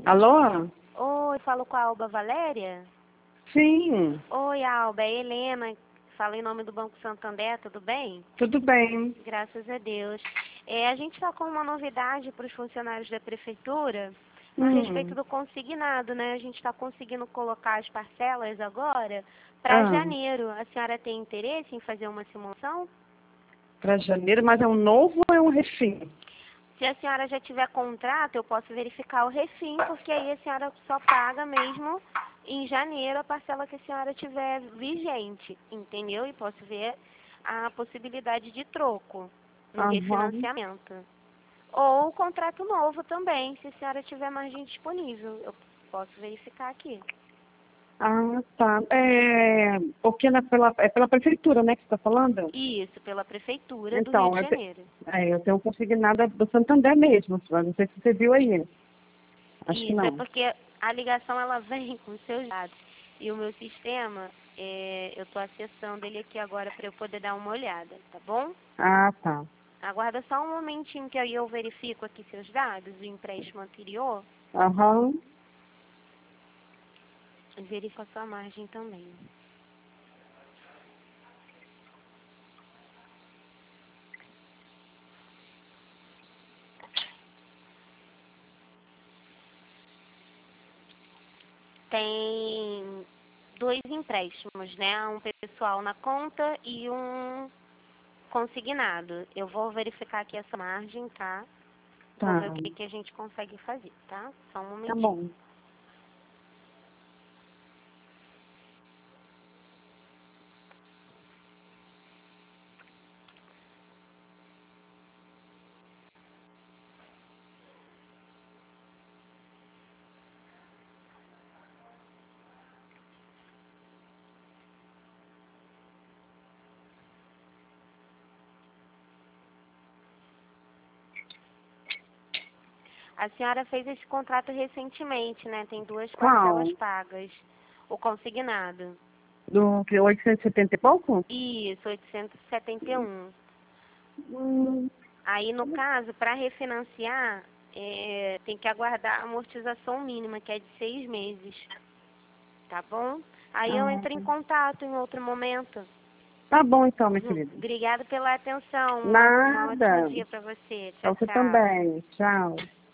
Alô? Oi, falo com a Alba Valéria? Sim, Oi, Alba, é Helena. Fala em nome do Banco Santander, tudo bem? tudo bem. Graças a Deus. A gente está com uma novidade para os funcionários da prefeitura a respeito Hum. do consignado, né? A gente está conseguindo colocar as parcelas agora para Ah, janeiro. A senhora tem interesse em fazer uma simulação? para janeiro, mas é um novo ou é um refim? Se a senhora já tiver contrato, eu posso verificar o refim, porque aí a senhora só paga mesmo em janeiro a parcela que a senhora tiver vigente, entendeu? E posso ver a possibilidade de troco no Aham. refinanciamento. Ou contrato novo também, se a senhora tiver margem disponível. Eu posso verificar aqui. Ah, tá. Porque é pela prefeitura, né, que você está falando? Isso, pela Prefeitura do Rio Então, de Janeiro. eu tenho consignada do Santander mesmo, não sei se você viu aí. Acho que Isso, é não. porque a ligação ela vem com seus dados. E o meu sistema, eu estou acessando ele aqui agora para eu poder dar uma olhada, tá bom? Ah, tá. Aguarda só um momentinho que aí eu verifico aqui seus dados, o empréstimo anterior, Aham. e verifico a sua margem também. Tem dois empréstimos, né? Um pessoal na conta e um consignado. Eu vou verificar aqui essa margem, tá? Vou ver o Tá. que a gente consegue fazer, tá? Só um Tá momentinho. bom. A senhora fez esse contrato recentemente, né? Tem duas parcelas Qual? pagas. O consignado. Do que 870 e pouco? Isso, 871. Hum, Aí, no caso, para refinanciar, tem que aguardar a amortização mínima, que é de 6 meses. Tá bom? Aí eu entro em ah, contato em outro momento. tá bom então, minha querida. Obrigada pela atenção. Um ótimo Nada. dia para você. Pra Tchau, você tchau. também. Tchau.